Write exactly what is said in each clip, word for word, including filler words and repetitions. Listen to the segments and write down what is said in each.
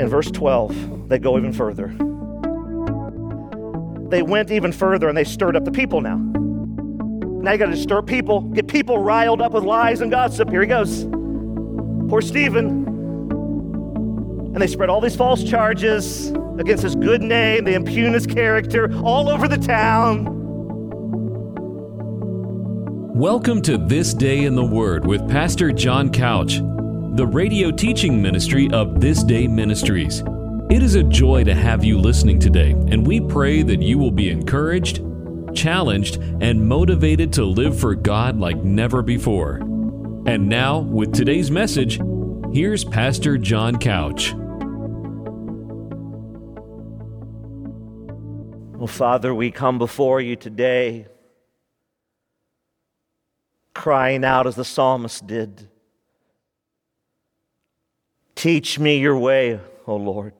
In verse twelve, they go even further. They went even further and they stirred up the people now. Now you got to stir people, get people riled up with lies and gossip. Here he goes. Poor Stephen. And they spread all these false charges against his good name. They impugn his character all over the town. Welcome to This Day in the Word with Pastor John Couch, the radio teaching ministry of This Day Ministries. It is a joy to have you listening today, and we pray that you will be encouraged, challenged, and motivated to live for God like never before. And now, with today's message, here's Pastor John Couch. Well, Father, we come before you today crying out as the psalmist did. Teach me your way, O Lord.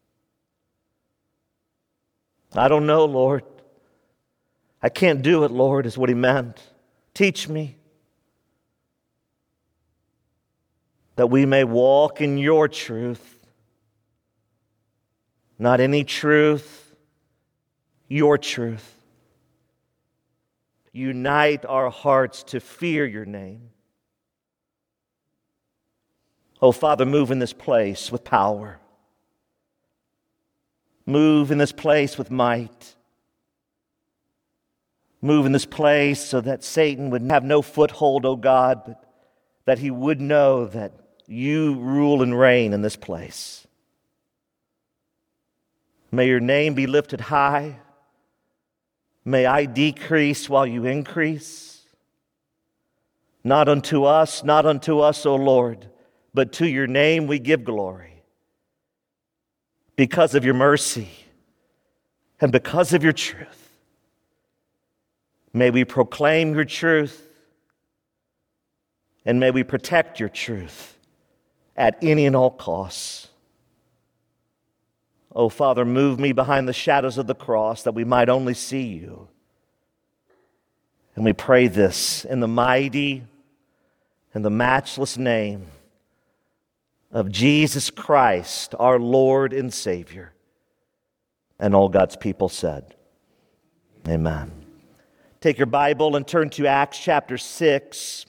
I don't know, Lord. I can't do it, Lord, is what he meant. Teach me that we may walk in your truth, not any truth, your truth. Unite our hearts to fear your name. Oh, Father, move in this place with power. Move in this place with might. Move in this place so that Satan would have no foothold, oh God, but that he would know that you rule and reign in this place. May your name be lifted high. May I decrease while you increase. Not unto us, not unto us, O Lord, but to your name we give glory. Because of your mercy and because of your truth. May we proclaim your truth and may we protect your truth at any and all costs. Oh, Father, move me behind the shadows of the cross that we might only see you. And we pray this in the mighty and the matchless name of Jesus Christ, our Lord and Savior. And all God's people said, amen. Take your Bible and turn to Acts chapter six.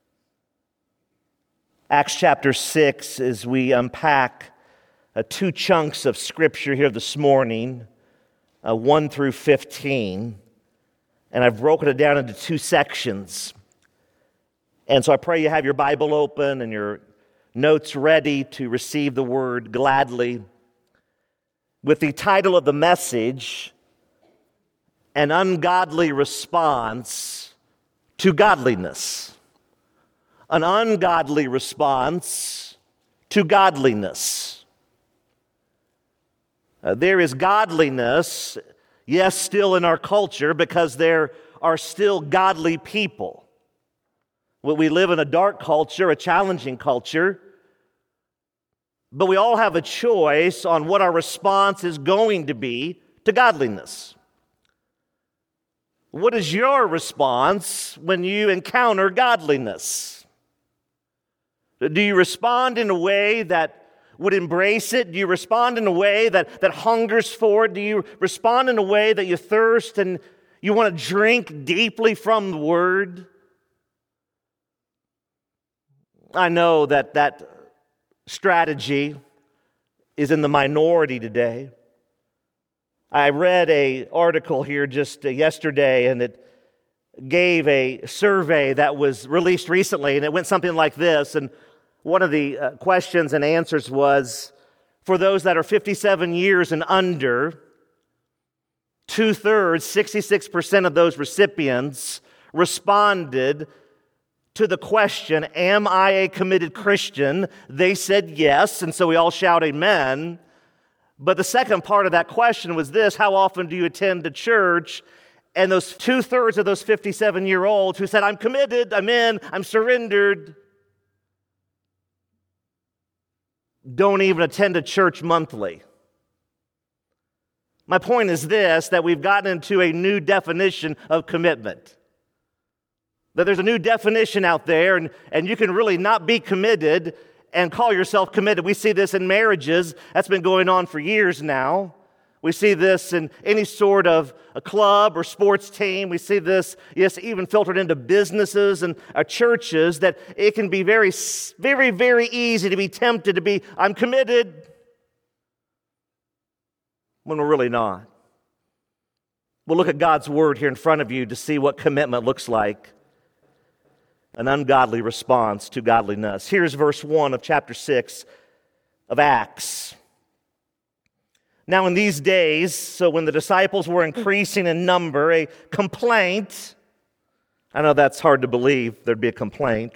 Acts chapter six, as we unpack uh, two chunks of Scripture here this morning, uh, one through fifteen. And I've broken it down into two sections. And so I pray you have your Bible open and your notes ready to receive the word gladly, with the title of the message, An Ungodly Response to Godliness. An ungodly response to godliness. Uh, there is godliness, yes, still in our culture, because there are still godly people. Well, we live in a dark culture, a challenging culture, but we all have a choice on what our response is going to be to godliness. What is your response when you encounter godliness? Do you respond in a way that would embrace it? Do you respond in a way that, that hungers for it? Do you respond in a way that you thirst and you want to drink deeply from the Word? I know that that strategy is in the minority today. I read an article here just yesterday, and it gave a survey that was released recently, and it went something like this. And one of the uh, questions and answers was, for those that are fifty-seven years and under, two-thirds, sixty-six percent of those recipients responded to the question, am I a committed Christian? They said yes, and so we all shout amen. But the second part of that question was this: how often do you attend the church? And those two-thirds of those fifty-seven-year-olds who said, I'm committed, I'm in, I'm surrendered, don't even attend a church monthly. My point is this, that we've gotten into a new definition of commitment. That there's a new definition out there, and, and you can really not be committed and call yourself committed. We see this in marriages. That's been going on for years now. We see this in any sort of a club or sports team. We see this, yes, even filtered into businesses and uh, churches, that it can be very, very, very easy to be tempted to be, I'm committed, when we're really not. We'll look at God's word here in front of you to see what commitment looks like. An ungodly response to godliness. Here's verse one of chapter six of Acts. Now in these days, so when the disciples were increasing in number, a complaint, I know that's hard to believe, there'd be a complaint,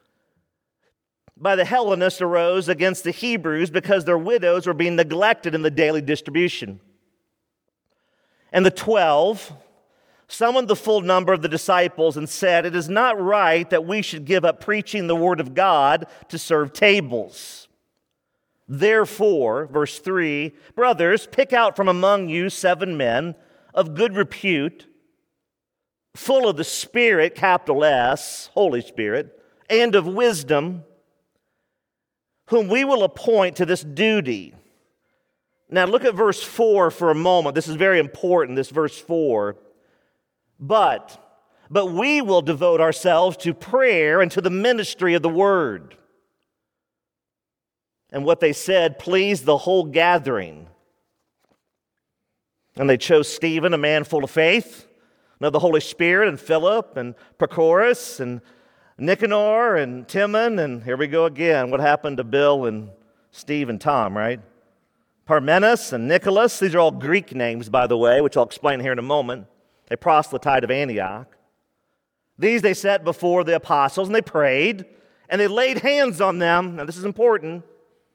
by the Hellenists arose against the Hebrews because their widows were being neglected in the daily distribution. And the twelve summoned the full number of the disciples and said, it is not right that we should give up preaching the word of God to serve tables. Therefore, verse three, brothers, pick out from among you seven men of good repute, full of the Spirit, capital S, Holy Spirit, and of wisdom, whom we will appoint to this duty. Now look at verse four for a moment. This is very important, this verse four. But, but we will devote ourselves to prayer and to the ministry of the word. And what they said pleased the whole gathering. And they chose Stephen, a man full of faith, and of the Holy Spirit, and Philip, and Prochorus, and Nicanor, and Timon, and here we go again. What happened to Bill and Steve and Tom, right? Parmenas and Nicholas. These are all Greek names, by the way, which I'll explain here in a moment. A proselyte of Antioch. These they set before the apostles, and they prayed, and they laid hands on them. Now this is important.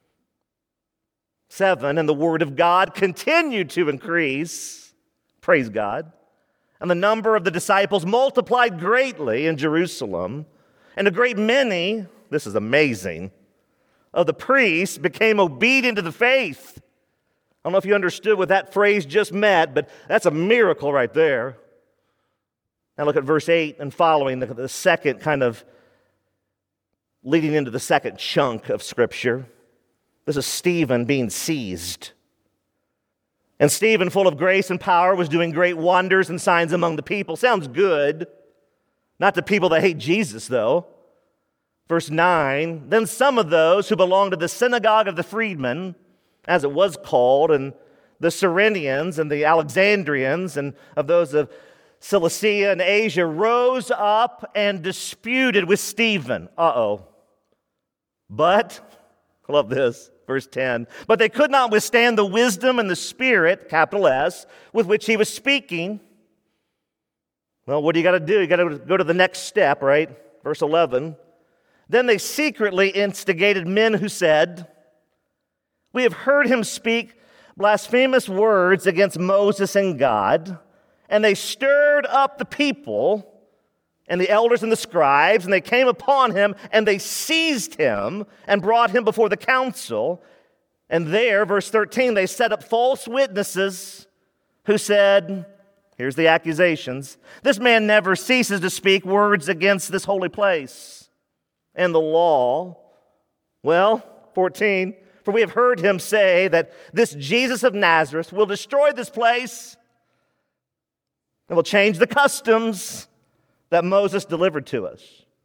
Seven, and the word of God continued to increase. Praise God. And the number of the disciples multiplied greatly in Jerusalem. And a great many, this is amazing, of the priests became obedient to the faith. I don't know if you understood what that phrase just meant, but that's a miracle right there. Now look at verse eight and following, the, the second kind of leading into the second chunk of Scripture. This is Stephen being seized. And Stephen, full of grace and power, was doing great wonders and signs among the people. Sounds good. Not to people that hate Jesus, though. Verse nine, then some of those who belonged to the synagogue of the freedmen, as it was called, and the Cyrenians and the Alexandrians, and of those of Cilicia and Asia, rose up and disputed with Stephen. Uh-oh. But, I love this. Verse ten, but they could not withstand the wisdom and the spirit, capital S, with which he was speaking. Well, what do you got to do? You got to go to the next step, right? Verse eleven. Then they secretly instigated men who said, we have heard him speak blasphemous words against Moses and God, and they stirred up the people and the elders and the scribes, and they came upon him, and they seized him and brought him before the council. And there, verse thirteen, they set up false witnesses who said, here's the accusations, this man never ceases to speak words against this holy place and the law. Well, fourteen, for we have heard him say that this Jesus of Nazareth will destroy this place and will change the customs that Moses delivered to us.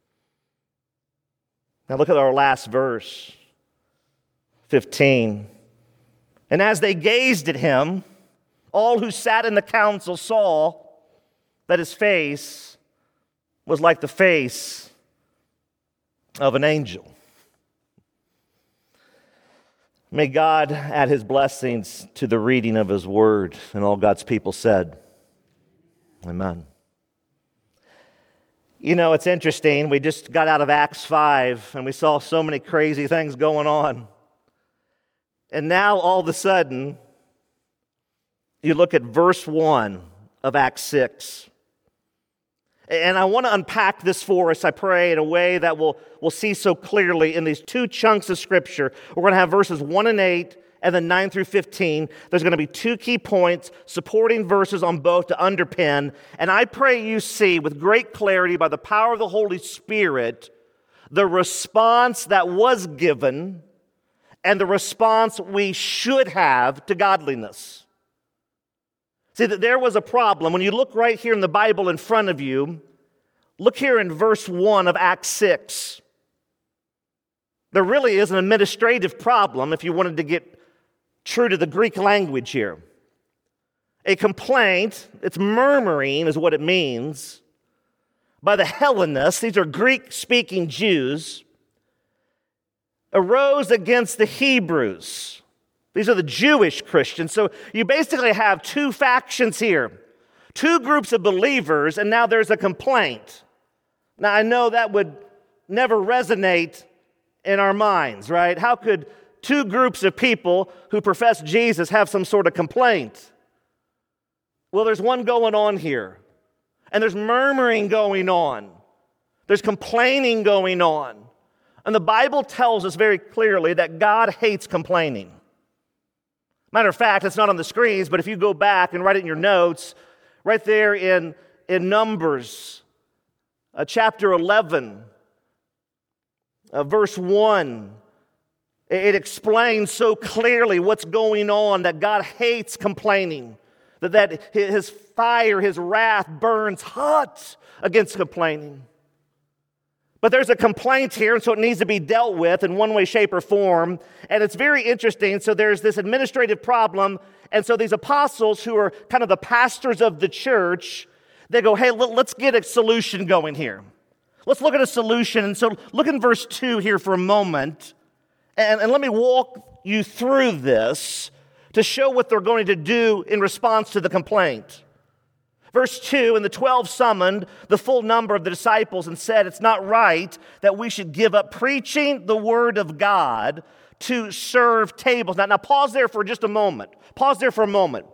Now look at our last verse, fifteen. And as they gazed at him, all who sat in the council saw that his face was like the face of an angel. May God add his blessings to the reading of his word, and all God's people said, amen. You know, it's interesting. We just got out of Acts five, and we saw so many crazy things going on. And now, all of a sudden, you look at verse one of Acts six. And I want to unpack this for us, I pray, in a way that we'll, we'll see so clearly in these two chunks of Scripture. We're going to have verses one and eight, and then nine through fifteen. There's going to be two key points, supporting verses on both to underpin. And I pray you see with great clarity by the power of the Holy Spirit the response that was given and the response we should have to godliness. See, that there was a problem. When you look right here in the Bible in front of you, look here in verse one of Acts six. There really is an administrative problem if you wanted to get true to the Greek language here. A complaint, it's murmuring is what it means, by the Hellenists, these are Greek-speaking Jews, arose against the Hebrews. These are the Jewish Christians. So you basically have two factions here, two groups of believers, and now there's a complaint. Now, I know that would never resonate in our minds, right? How could two groups of people who profess Jesus have some sort of complaint? Well, there's one going on here, and there's murmuring going on. There's complaining going on. And the Bible tells us very clearly that God hates complaining. Matter of fact, it's not on the screens, but if you go back and write it in your notes, right there in, in Numbers, uh, chapter eleven, uh, verse one, it, it explains so clearly what's going on, that God hates complaining, that, that his fire, his wrath burns hot against complaining. But there's a complaint here, and so it needs to be dealt with in one way, shape, or form. And it's very interesting. So there's this administrative problem, and so these apostles, who are kind of the pastors of the church, they go, hey, let's get a solution going here. Let's look at a solution. And so look in verse two here for a moment, and, and let me walk you through this to show what they're going to do in response to the complaint. Verse two, and the twelve summoned the full number of the disciples and said, it's not right that we should give up preaching the word of God to serve tables. Now, now pause there for just a moment. Pause there for a moment.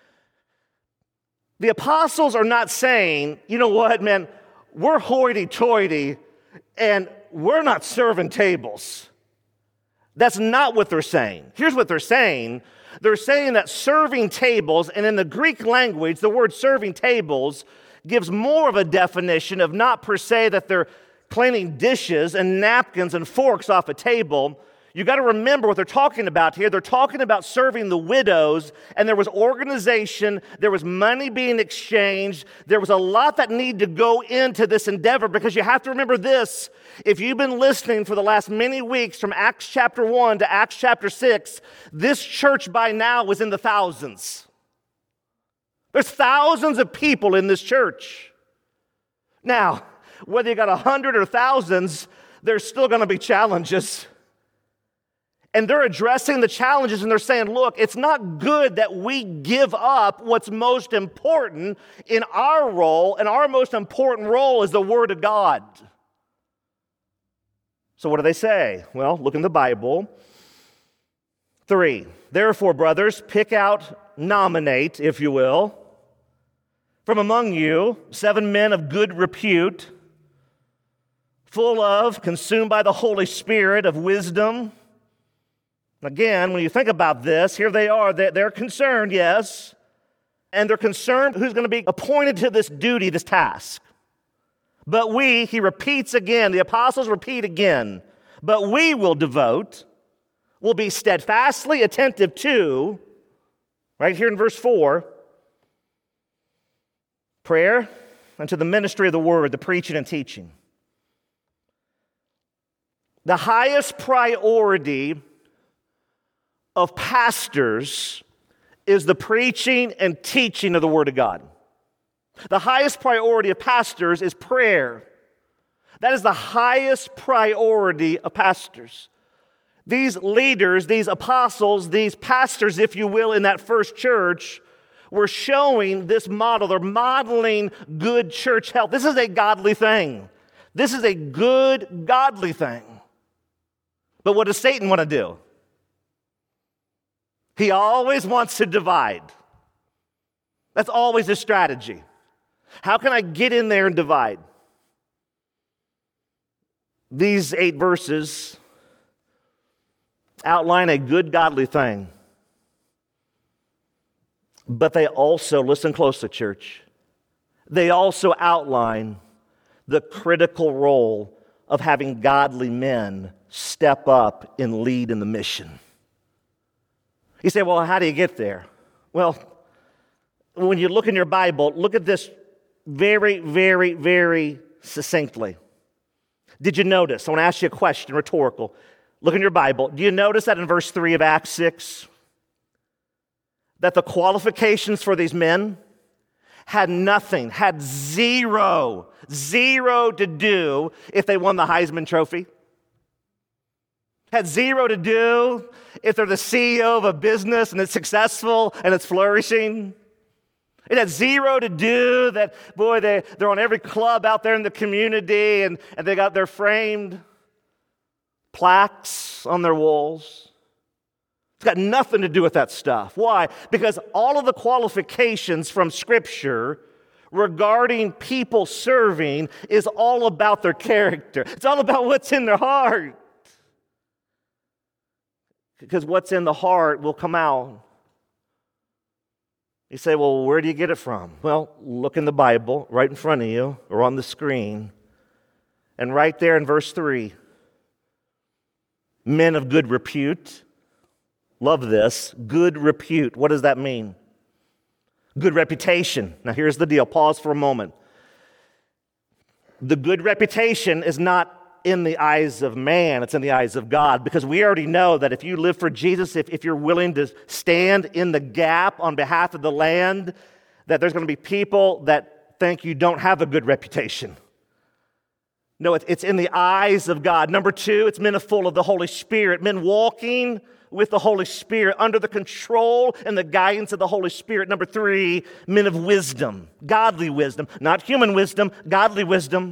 The apostles are not saying, you know what, man, we're hoity-toity and we're not serving tables. That's not what they're saying. Here's what they're saying. They're saying that serving tables, and in the Greek language, the word serving tables gives more of a definition of not per se that they're cleaning dishes and napkins and forks off a table. You got to remember what they're talking about here. They're talking about serving the widows, and there was organization, there was money being exchanged, there was a lot that needed to go into this endeavor, because you have to remember this. If you've been listening for the last many weeks from Acts chapter one to Acts chapter six, this church by now was in the thousands. There's thousands of people in this church. Now, whether you got a hundred or thousands, there's still going to be challenges. And they're addressing the challenges, and they're saying, look, it's not good that we give up what's most important in our role, and our most important role is the Word of God. So what do they say? Well, look in the Bible. Three, therefore, brothers, pick out, nominate, if you will, from among you seven men of good repute, full of, consumed by the Holy Spirit of wisdom. Again, when you think about this, here they are. They're concerned, yes, and they're concerned who's going to be appointed to this duty, this task. But we, he repeats again, the apostles repeat again, but we will devote, will be steadfastly attentive to, right here in verse four, prayer and to the ministry of the word, the preaching and teaching. The highest priority of pastors is the preaching and teaching of the Word of God. The highest priority of pastors is prayer. That is the highest priority of pastors. These leaders, these apostles, these pastors, if you will, in that first church, were showing this model. They're modeling good church health. This is a godly thing. This is a good, godly thing. But what does Satan want to do? He always wants to divide. That's always his strategy. How can I get in there and divide? These eight verses outline a good, godly thing. But they also, listen closely, church, they also outline the critical role of having godly men step up and lead in the mission. You say, well, how do you get there? Well, when you look in your Bible, look at this very, very, very succinctly. Did you notice? I want to ask you a question, rhetorical. Look in your Bible. Do you notice that in verse three of Acts six, that the qualifications for these men had nothing, had zero, zero to do if they won the Heisman Trophy? Had zero to do if they're the C E O of a business and it's successful and it's flourishing? It had zero to do that, boy, they, they're on every club out there in the community and, and they got their framed plaques on their walls. It's got nothing to do with that stuff. Why? Because all of the qualifications from Scripture regarding people serving is all about their character. It's all about what's in their heart. Because what's in the heart will come out. You say, well, where do you get it from? Well, look in the Bible right in front of you or on the screen. And right there in verse three, men of good repute. Love this. Good repute. What does that mean? Good reputation. Now here's the deal. Pause for a moment. The good reputation is not in the eyes of man, it's in the eyes of God, because we already know that if you live for Jesus, if, if you're willing to stand in the gap on behalf of the land, that there's going to be people that think you don't have a good reputation. No, it, it's in the eyes of God. Number two, it's men full of the Holy Spirit, men walking with the Holy Spirit, under the control and the guidance of the Holy Spirit. Number three, men of wisdom, godly wisdom, not human wisdom, godly wisdom.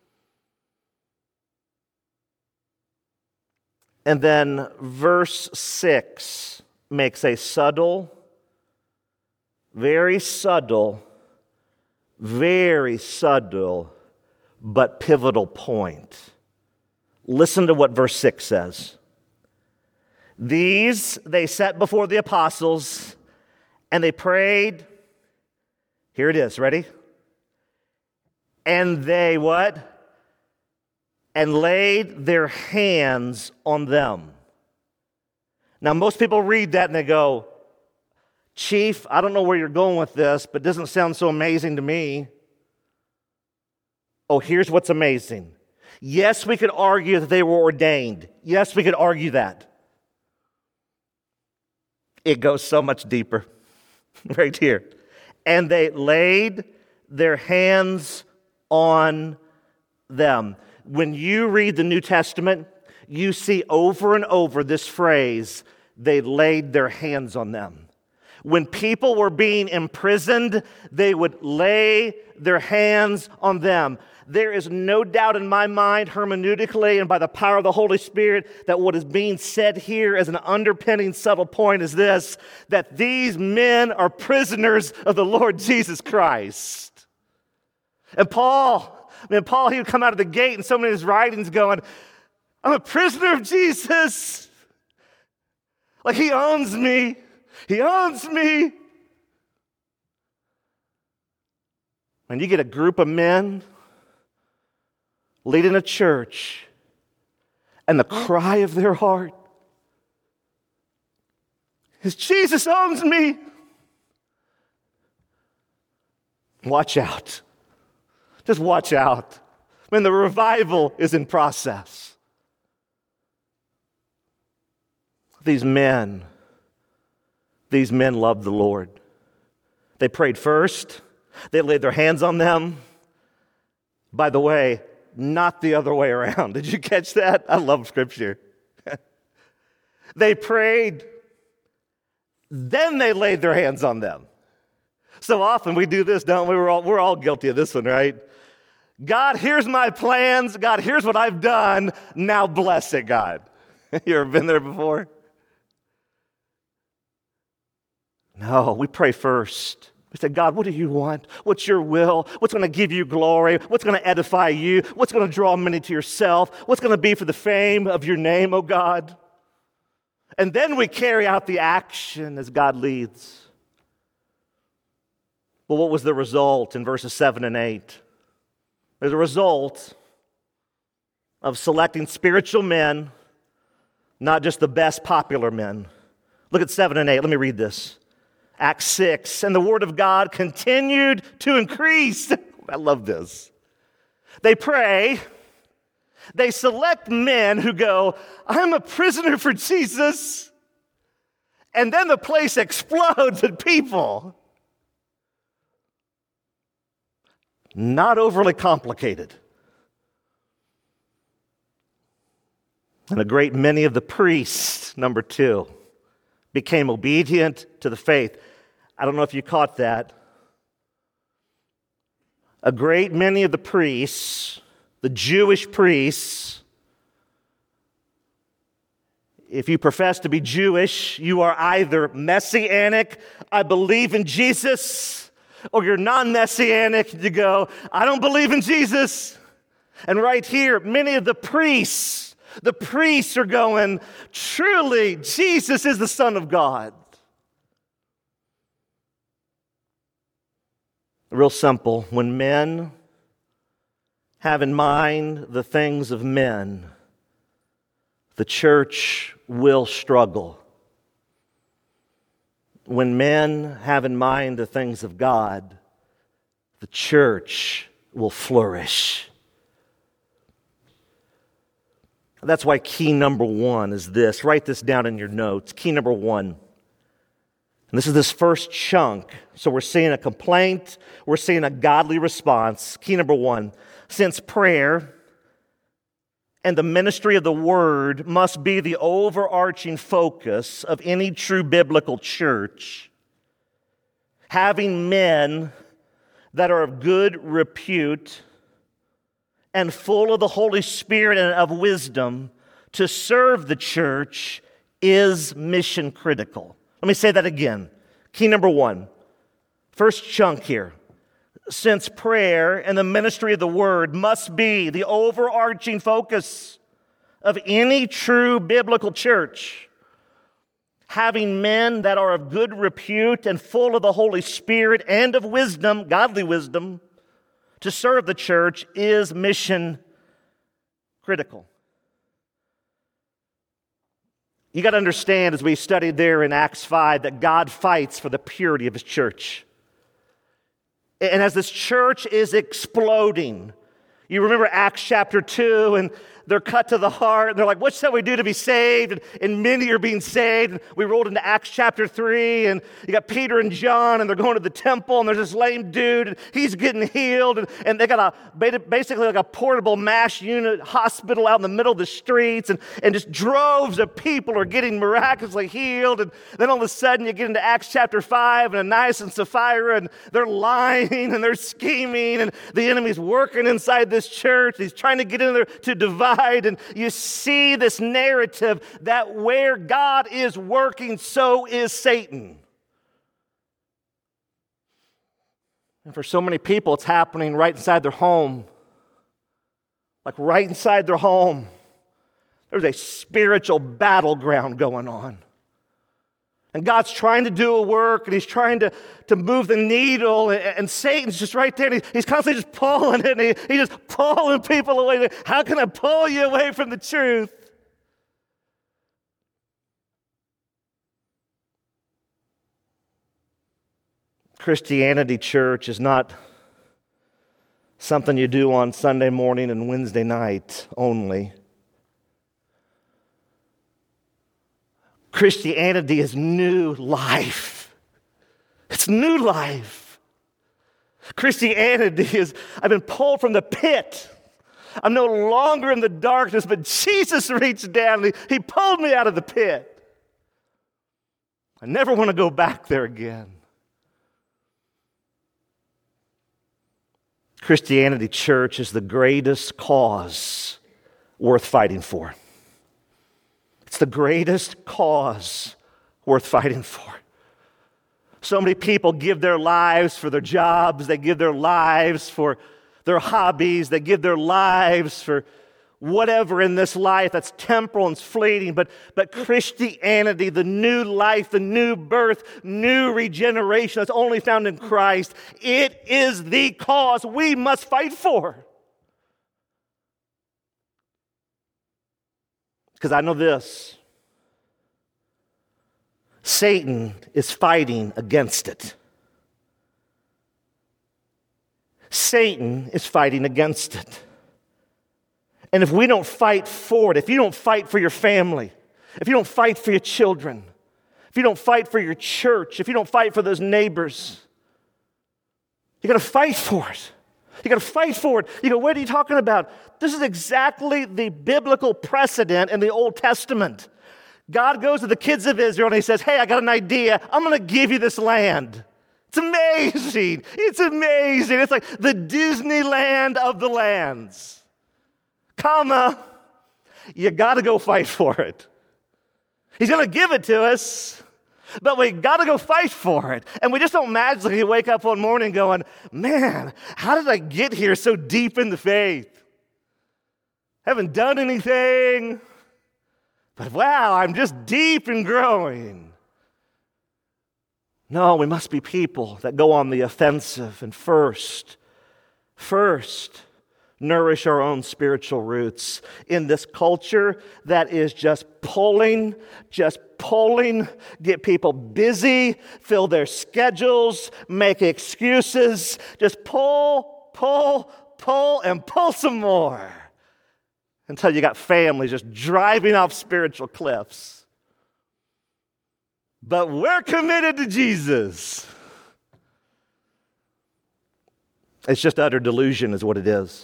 And then verse six makes a subtle, very subtle, very subtle, but pivotal point. Listen to what verse six says. These they set before the apostles, and they prayed. Here it is, ready? And they what? And laid their hands on them. Now, most people read that and they go, Chief, I don't know where you're going with this, but it doesn't sound so amazing to me. Oh, here's what's amazing. Yes, we could argue that they were ordained. Yes, we could argue that. It goes so much deeper. Right here. And they laid their hands on them. When you read the New Testament, you see over and over this phrase, they laid their hands on them. When people were being imprisoned, they would lay their hands on them. There is no doubt in my mind, hermeneutically and by the power of the Holy Spirit, that what is being said here as an underpinning subtle point is this, that these men are prisoners of the Lord Jesus Christ. And Paul... Man, Paul, he would come out of the gate and so many of his writings going, I'm a prisoner of Jesus. Like he owns me. He owns me. When you get a group of men leading a church and the cry of their heart is, Jesus owns me. Watch out. Just watch out. Man, the revival is in process. These men, these men loved the Lord. They prayed first. They laid their hands on them. By the way, not the other way around. Did you catch that? I love Scripture. They prayed. Then they laid their hands on them. So often we do this, don't we? We're all, we're all guilty of this one, right? God, here's my plans. God, here's what I've done. Now bless it, God. You ever been there before? No, we pray first. We say, God, what do you want? What's your will? What's going to give you glory? What's going to edify you? What's going to draw many to yourself? What's going to be for the fame of your name, oh God? And then we carry out the action as God leads. Well, what was the result in verses seven and eight? As a result, of selecting spiritual men, not just the best popular men. Look at seven and eight. Let me read this. Acts six, and the word of God continued to increase. I love this. They pray. They select men who go, I'm a prisoner for Jesus. And then the place explodes with people. Not overly complicated. And a great many of the priests, number two, became obedient to the faith. I don't know if you caught that. A great many of the priests, the Jewish priests, if you profess to be Jewish, you are either Messianic, I believe in Jesus, or you're non-Messianic, you go, I don't believe in Jesus. And right here, many of the priests, the priests are going, truly, Jesus is the Son of God. Real simple. When men have in mind the things of men, the church will struggle. When men have in mind the things of God, the church will flourish. That's why key number one is this. Write this down in your notes. Key number one. And this is this first chunk. So we're seeing a complaint. We're seeing a godly response. Key number one. Since prayer and the ministry of the word must be the overarching focus of any true biblical church, having men that are of good repute and full of the Holy Spirit and of wisdom to serve the church is mission critical. Let me say that again. Key number one. First chunk here. Since prayer and the ministry of the word must be the overarching focus of any true biblical church, having men that are of good repute and full of the Holy Spirit and of wisdom, godly wisdom, to serve the church is mission critical. You got to understand, as we studied there in Acts five, that God fights for the purity of His church. And as this church is exploding, you remember Acts chapter two, and they're cut to the heart, and they're like, what shall we do to be saved? And, and many are being saved. And we rolled into Acts chapter three, and you got Peter and John, and they're going to the temple, and there's this lame dude, and he's getting healed, and, and they got a basically like a portable MASH unit hospital out in the middle of the streets, and, and just droves of people are getting miraculously healed. And then all of a sudden you get into Acts chapter five, and Ananias and Sapphira, and they're lying, and they're scheming, and the enemy's working inside this church. He's trying to get in there to divide. And you see this narrative that where God is working, so is Satan. And for so many people, it's happening right inside their home. Like right inside their home. There's a spiritual battleground going on. And God's trying to do a work, and He's trying to, to move the needle, and, and Satan's just right there, and he, he's constantly just pulling it, and he, he's just pulling people away. How can I pull you away from the truth? Christianity, church, is not something you do on Sunday morning and Wednesday night only. Christianity is new life. It's new life. Christianity is, I've been pulled from the pit. I'm no longer in the darkness, but Jesus reached down and he, he pulled me out of the pit. I never want to go back there again. Christianity, church, is the greatest cause worth fighting for. It's the greatest cause worth fighting for. So many people give their lives for their jobs. They give their lives for their hobbies. They give their lives for whatever in this life that's temporal and fleeting. But, but Christianity, the new life, the new birth, new regeneration that's only found in Christ, it is the cause we must fight for. Because I know this. Satan is fighting against it. Satan is fighting against it. And if we don't fight for it, if you don't fight for your family, if you don't fight for your children, if you don't fight for your church, if you don't fight for those neighbors, you got to fight for it. You got to fight for it. You go, what are you talking about? This is exactly the biblical precedent in the Old Testament. God goes to the kids of Israel and he says, hey, I got an idea. I'm going to give you this land. It's amazing. It's amazing. It's like the Disneyland of the lands. Comma, you got to go fight for it. He's going to give it to us, but we got to go fight for it. And we just don't magically wake up one morning going, man, how did I get here so deep in the faith? Haven't done anything, but wow, I'm just deep and growing. No, we must be people that go on the offensive and first, first, nourish our own spiritual roots in this culture that is just pulling, just pulling, get people busy, fill their schedules, make excuses, just pull, pull, pull, and pull some more until you got families just driving off spiritual cliffs. But we're committed to Jesus. It's just utter delusion is what it is.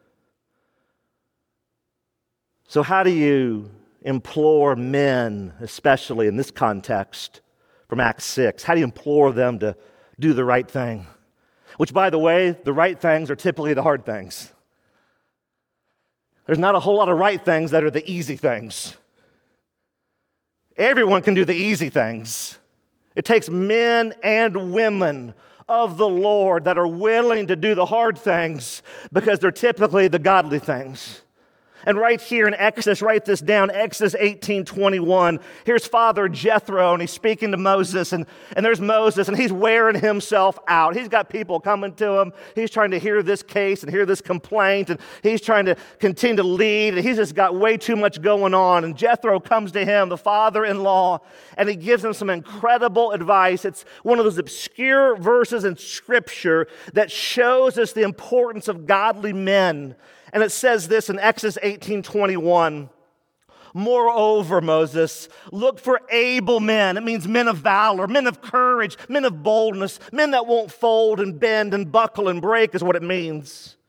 So how do you implore men, especially in this context from Acts six, how do you implore them to do the right thing? Which, by the way, the right things are typically the hard things. There's not a whole lot of right things that are the easy things. Everyone can do the easy things. It takes men and women of the Lord that are willing to do the hard things because they're typically the godly things. And right here in Exodus, write this down, Exodus eighteen twenty-one. Here's Father Jethro, and he's speaking to Moses, and, and there's Moses, and he's wearing himself out. He's got people coming to him. He's trying to hear this case and hear this complaint, and he's trying to continue to lead, and he's just got way too much going on. And Jethro comes to him, the father-in-law, and he gives him some incredible advice. It's one of those obscure verses in Scripture that shows us the importance of godly men. And it says this in Exodus eighteen twenty-one. Moreover, Moses, look for able men. It means men of valor, men of courage, men of boldness, men that won't fold and bend and buckle and break is what it means.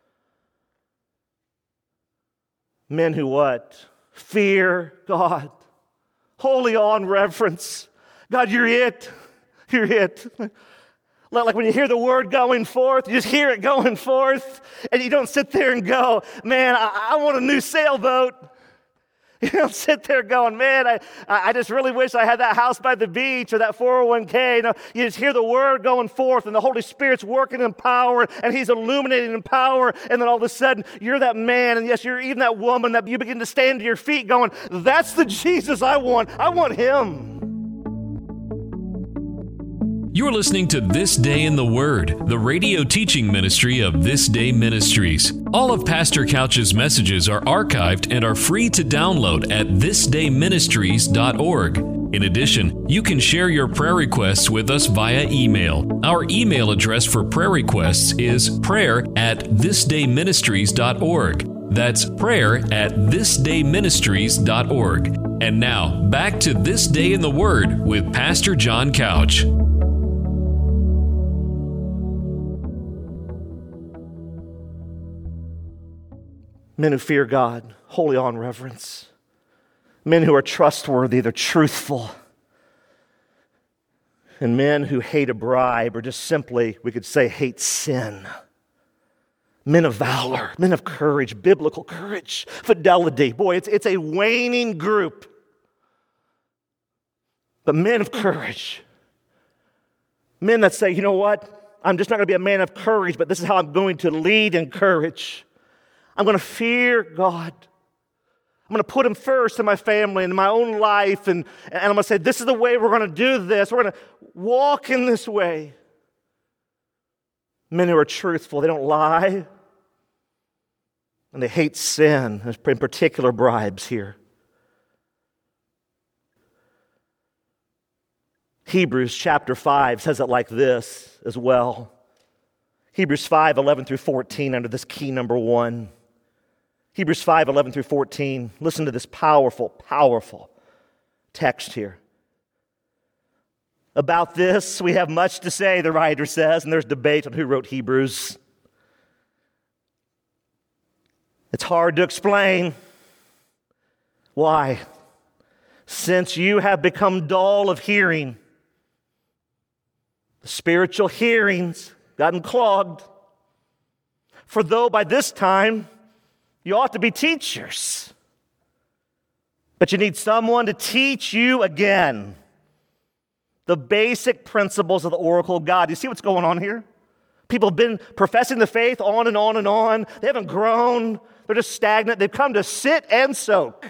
Men who what? Fear God. Holy awe and reverence. God, you're it. You're it. Like when you hear the word going forth, you just hear it going forth, and you don't sit there and go, man, I, I want a new sailboat. You don't sit there going, man, I, I just really wish I had that house by the beach or that four oh one k. No, you just hear the word going forth, and the Holy Spirit's working in power, and He's illuminating in power, and then all of a sudden, you're that man, and yes, you're even that woman that you begin to stand to your feet going, that's the Jesus I want. I want Him. You're listening to This Day in the Word, the radio teaching ministry of This Day Ministries. All of Pastor Couch's messages are archived and are free to download at this day ministries dot org. In addition, you can share your prayer requests with us via email. Our email address for prayer requests is prayer at this day ministries dot org. That's prayer at this day ministries dot org. And now, back to This Day in the Word with Pastor John Couch. Men who fear God, holy awe and reverence. Men who are trustworthy, they're truthful. And men who hate a bribe, or just simply, we could say, hate sin. Men of valor, men of courage, biblical courage, fidelity. Boy, it's, it's a waning group. But men of courage. Men that say, you know what? I'm just not going to be a man of courage, but this is how I'm going to lead in courage. I'm going to fear God. I'm going to put Him first in my family and in my own life. And, and I'm going to say, this is the way we're going to do this. We're going to walk in this way. Men who are truthful, they don't lie. And they hate sin, in particular bribes here. Hebrews chapter five says it like this as well. Hebrews five, eleven through fourteen under this key number one. Hebrews five, eleven through fourteen. Listen to this powerful, powerful text here. About this, we have much to say, the writer says, and there's debate on who wrote Hebrews. It's hard to explain. Why? Since you have become dull of hearing, the spiritual hearing's gotten clogged. For though by this time you ought to be teachers, but you need someone to teach you again the basic principles of the oracle of God. You see what's going on here? People have been professing the faith on and on and on. They haven't grown. They're just stagnant. They've come to sit and soak.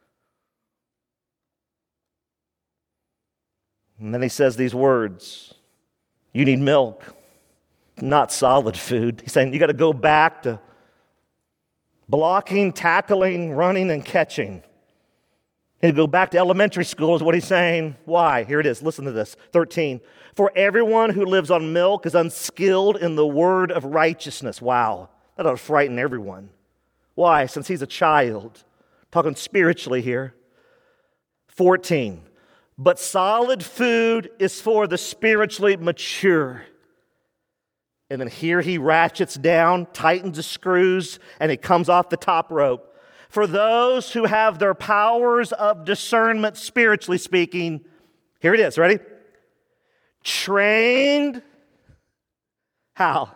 And then he says these words, you need milk, not solid food. He's saying you got to go back to blocking, tackling, running, and catching. You go back to elementary school is what he's saying. Why? Here it is. Listen to this. thirteen. For everyone who lives on milk is unskilled in the word of righteousness. Wow. That ought to frighten everyone. Why? Since he's a child. Talking spiritually here. fourteen. But solid food is for the spiritually mature. And then here he ratchets down, tightens the screws, and he comes off the top rope. For those who have their powers of discernment, spiritually speaking, here it is, ready? Trained, how?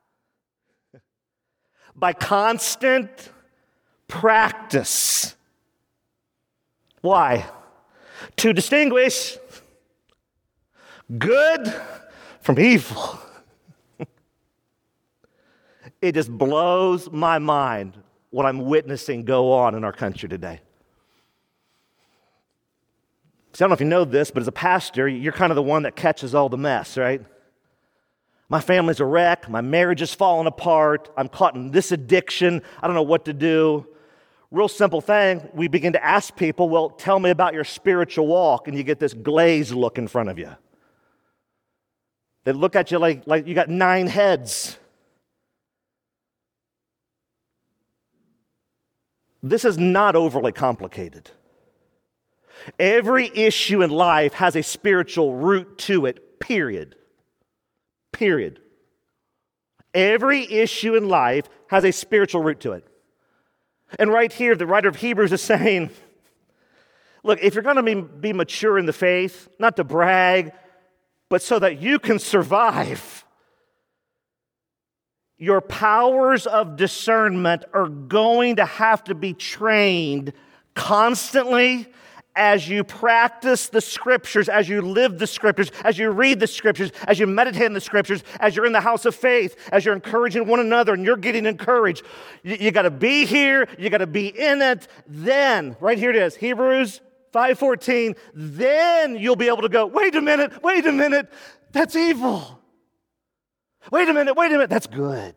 By constant practice. Why? To distinguish good from evil. It just blows my mind what I'm witnessing go on in our country today. So I don't know if you know this, but as a pastor, you're kind of the one that catches all the mess, right? My family's a wreck. My marriage is falling apart. I'm caught in this addiction. I don't know what to do. Real simple thing, we begin to ask people, well, tell me about your spiritual walk, and you get this glazed look in front of you. They look at you like, like you got nine heads. This is not overly complicated. Every issue in life has a spiritual root to it, period. Period. Every issue in life has a spiritual root to it. And right here, the writer of Hebrews is saying, look, if you're going to be, be mature in the faith, not to brag, but so that you can survive, your powers of discernment are going to have to be trained constantly as you practice the Scriptures, as you live the Scriptures, as you read the Scriptures, as you meditate in the Scriptures, as you're in the house of faith, as you're encouraging one another and you're getting encouraged. You, you got to be here. You got to be in it. Then, right here it is, Hebrews five fourteen, then you'll be able to go, wait a minute, wait a minute, that's evil. Wait a minute, wait a minute, that's good.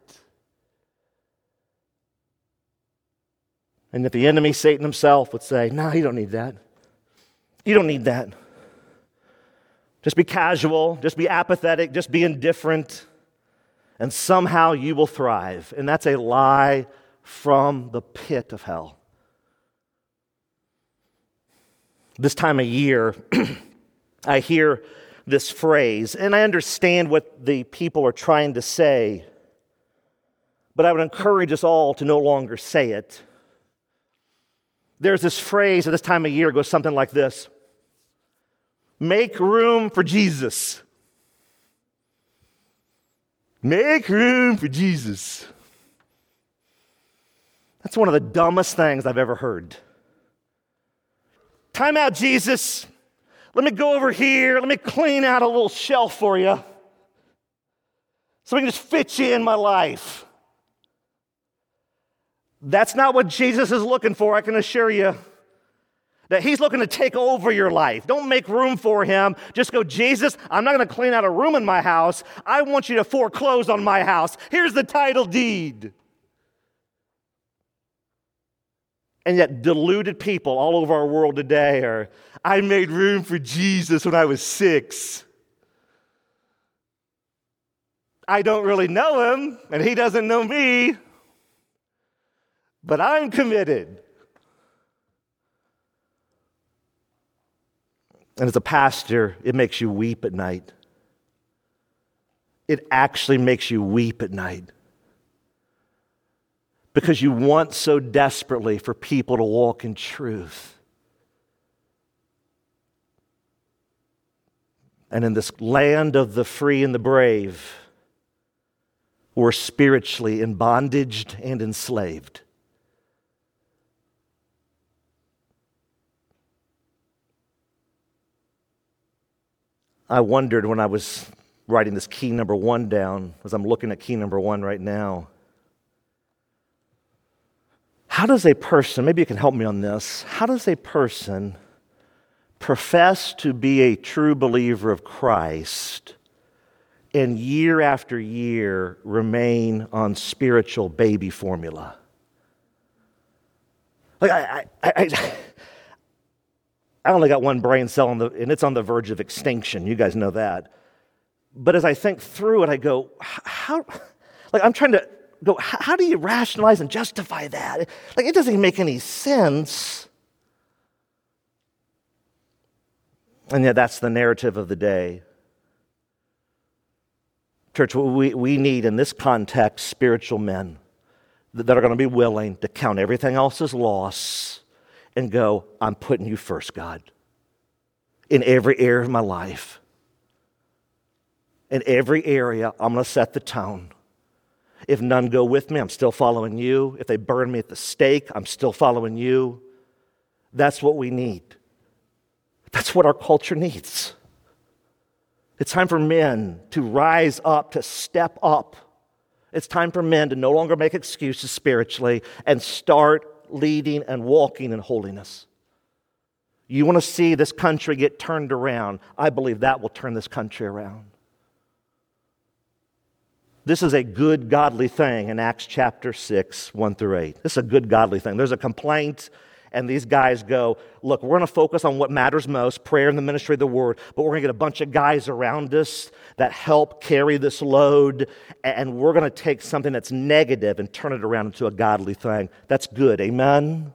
And if the enemy, Satan himself, would say, no, you don't need that. You don't need that. Just be casual, just be apathetic, just be indifferent, and somehow you will thrive. And that's a lie from the pit of hell. This time of year, I hear this phrase, and I understand what the people are trying to say, but I would encourage us all to no longer say it. There's this phrase at this time of year, it goes something like this: make room for Jesus. Make room for Jesus. That's one of the dumbest things I've ever heard. Time out, Jesus. Let me go over here. Let me clean out a little shelf for you so we can just fit you in my life. That's not what Jesus is looking for, I can assure you. That he's looking to take over your life. Don't make room for him. Just go, Jesus, I'm not going to clean out a room in my house. I want you to foreclose on my house. Here's the title deed. And yet deluded people all over our world today are, I made room for Jesus when I was six. I don't really know him, and he doesn't know me, but I'm committed. And as a pastor, it makes you weep at night. It actually makes you weep at night. Because you want so desperately for people to walk in truth. And in this land of the free and the brave, we're spiritually in bondage and enslaved. I wondered when I was writing this key number one down, as I'm looking at key number one right now, how does a person, maybe you can help me on this, how does a person profess to be a true believer of Christ and year after year remain on spiritual baby formula? Like I, I, I, I only got one brain cell, on the, and it's on the verge of extinction. You guys know that. But as I think through it, I go, how, like I'm trying to go, how do you rationalize and justify that? Like it doesn't even make any sense. And yet that's the narrative of the day. Church, we, we need in this context spiritual men that are going to be willing to count everything else as loss and go, I'm putting you first, God, in every area of my life. In every area, I'm going to set the tone. If none go with me, I'm still following you. If they burn me at the stake, I'm still following you. That's what we need. That's what our culture needs. It's time for men to rise up, to step up. It's time for men to no longer make excuses spiritually and start leading and walking in holiness. You want to see this country get turned around? I believe that will turn this country around. This is a good, godly thing in Acts chapter six, one through eight. This is a good, godly thing. There's a complaint, and these guys go, look, we're going to focus on what matters most, prayer and the ministry of the word, but we're going to get a bunch of guys around us that help carry this load, and we're going to take something that's negative and turn it around into a godly thing. That's good, amen?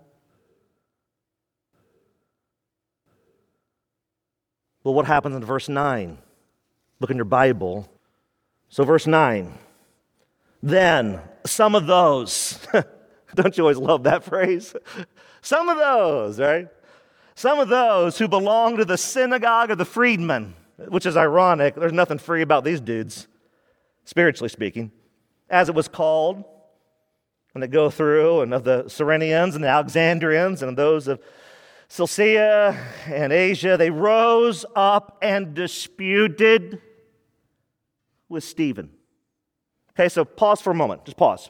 Well, what happens in verse nine? Look in your Bible. So verse nine, then some of those, don't you always love that phrase? Some of those, right? Some of those who belong to the synagogue of the freedmen, which is ironic. There's nothing free about these dudes, spiritually speaking, as it was called. When they go through, and of the Cyrenians and the Alexandrians and those of Cilicia and Asia, they rose up and disputed with Stephen. Okay, so pause for a moment. Just pause.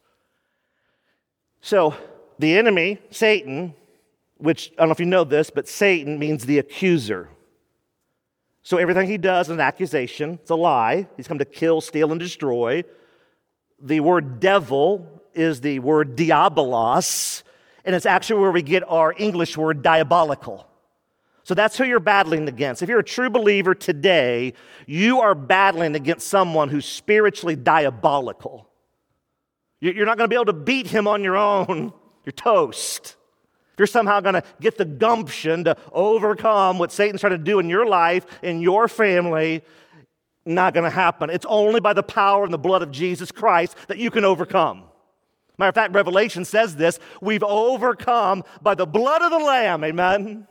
So the enemy, Satan, which I don't know if you know this, but Satan means the accuser. So everything he does is an accusation. It's a lie. He's come to kill, steal, and destroy. The word devil is the word diabolos, and it's actually where we get our English word diabolical. So that's who you're battling against. If you're a true believer today, you are battling against someone who's spiritually diabolical. You're not going to be able to beat him on your own. You're toast. If you're somehow going to get the gumption to overcome what Satan's trying to do in your life, in your family, not going to happen. It's only by the power and the blood of Jesus Christ that you can overcome. Matter of fact, Revelation says this, we've overcome by the blood of the Lamb, amen?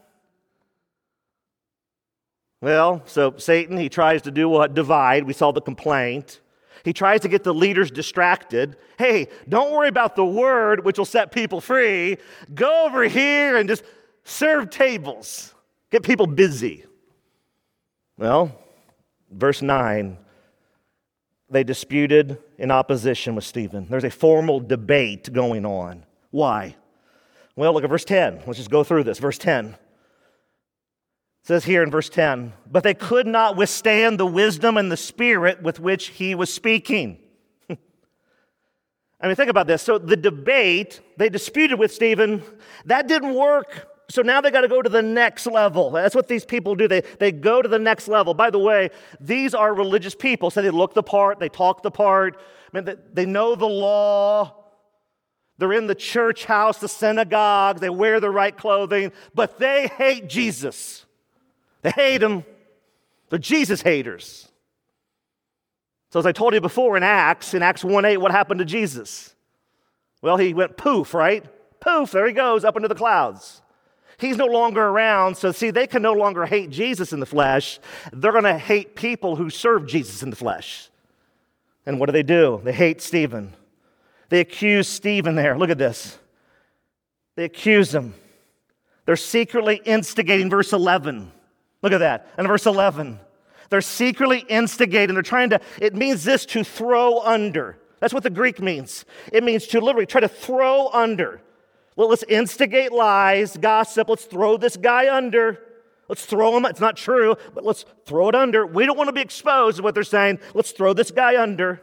Well, so Satan, he tries to do what? Divide. We saw the complaint. He tries to get the leaders distracted. Hey, don't worry about the word, which will set people free. Go over here and just serve tables. Get people busy. Well, verse nine, they disputed in opposition with Stephen. There's a formal debate going on. Why? Well, look at verse ten. Let's just go through this. Verse ten. It says here in verse ten, but they could not withstand the wisdom and the spirit with which he was speaking. I mean, think about this. So the debate, they disputed with Stephen. That didn't work. So now they got to go to the next level. That's what these people do. They, they go to the next level. By the way, these are religious people. So they look the part. They talk the part. I mean, they, they know the law. They're in the church house, the synagogue. They wear the right clothing. But they hate Jesus. They hate him. They're Jesus haters. So as I told you before in Acts, in Acts one eight, what happened to Jesus? Well, he went poof, right? Poof, there he goes, up into the clouds. He's no longer around, so see, they can no longer hate Jesus in the flesh. They're going to hate people who serve Jesus in the flesh. And what do they do? They hate Stephen. They accuse Stephen there. Look at this. They accuse him. They're secretly instigating verse eleven. Look at that. And verse eleven. They're secretly instigating. They're trying to, it means this, to throw under. That's what the Greek means. It means to literally try to throw under. Well, let's instigate lies, gossip. Let's throw this guy under. Let's throw him. It's not true, but let's throw it under. We don't want to be exposed to what they're saying. Let's throw this guy under.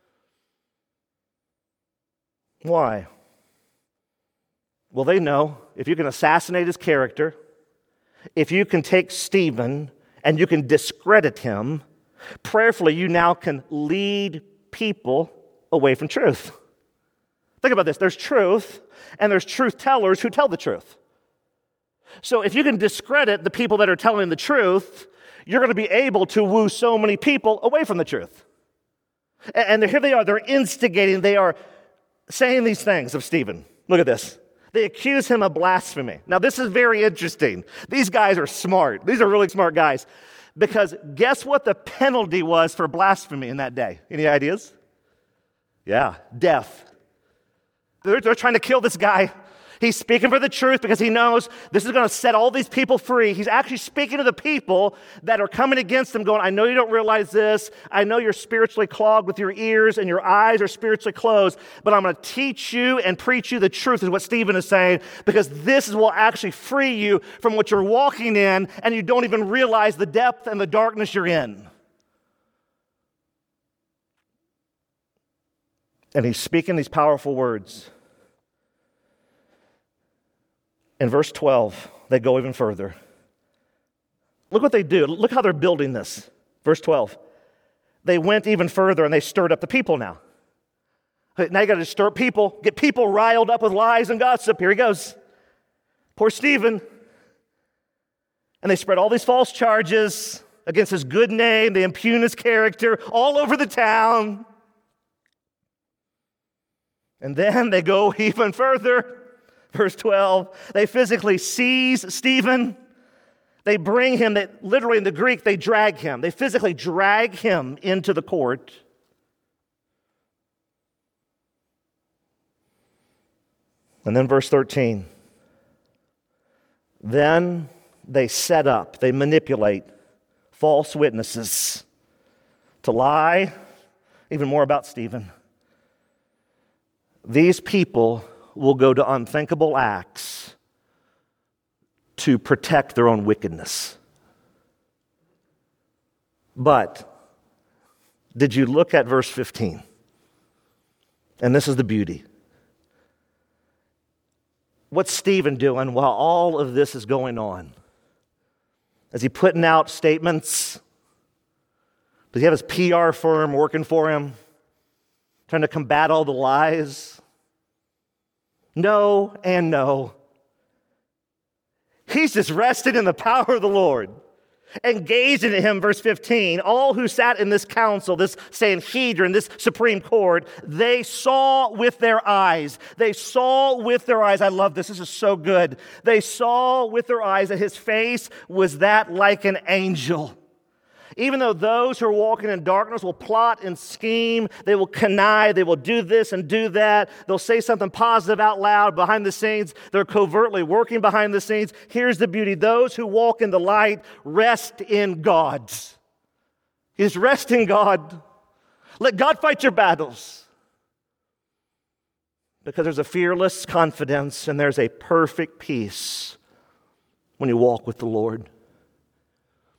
Why? Well, they know if you can assassinate his character, if you can take Stephen and you can discredit him, prayerfully you now can lead people away from truth. Think about this. There's truth, and there's truth tellers who tell the truth. So if you can discredit the people that are telling the truth, you're going to be able to woo so many people away from the truth. And here they are. They're instigating. They are saying these things of Stephen. Look at this. They accuse him of blasphemy. Now, this is very interesting. These guys are smart. These are really smart guys. Because guess what the penalty was for blasphemy in that day? Any ideas? Yeah, death. They're, they're trying to kill this guy. He's speaking for the truth because he knows this is going to set all these people free. He's actually speaking to the people that are coming against him going, I know you don't realize this. I know you're spiritually clogged with your ears and your eyes are spiritually closed, but I'm going to teach you and preach you the truth is what Stephen is saying, because this will actually free you from what you're walking in and you don't even realize the depth and the darkness you're in. And he's speaking these powerful words. In verse twelve, they go even further. Look what they do. Look how they're building this. Verse twelve. They went even further and they stirred up the people now. Now you got to stir up people, get people riled up with lies and gossip. Here he goes. Poor Stephen. And they spread all these false charges against his good name. They impugn his character all over the town. And then they go even further. Verse twelve, they physically seize Stephen. They bring him, they, literally in the Greek, they drag him. They physically drag him into the court. And then verse thirteen, then they set up, they manipulate false witnesses to lie even more about Stephen. These people will go to unthinkable acts to protect their own wickedness. But did you look at verse fifteen? And this is the beauty. What's Stephen doing while all of this is going on? Is he putting out statements? Does he have his P R firm working for him, trying to combat all the lies? No and no. He's just rested in the power of the Lord. Engaged in him, verse fifteen, all who sat in this council, this Sanhedrin, this Supreme Court, they saw with their eyes. They saw with their eyes. I love this. This is so good. They saw with their eyes that his face was that like an angel. Even though those who are walking in darkness will plot and scheme, they will connive, they will do this and do that. They'll say something positive out loud behind the scenes. They're covertly working behind the scenes. Here's the beauty. Those who walk in the light rest in God. Is rest in God. Let God fight your battles. Because there's a fearless confidence and there's a perfect peace when you walk with the Lord.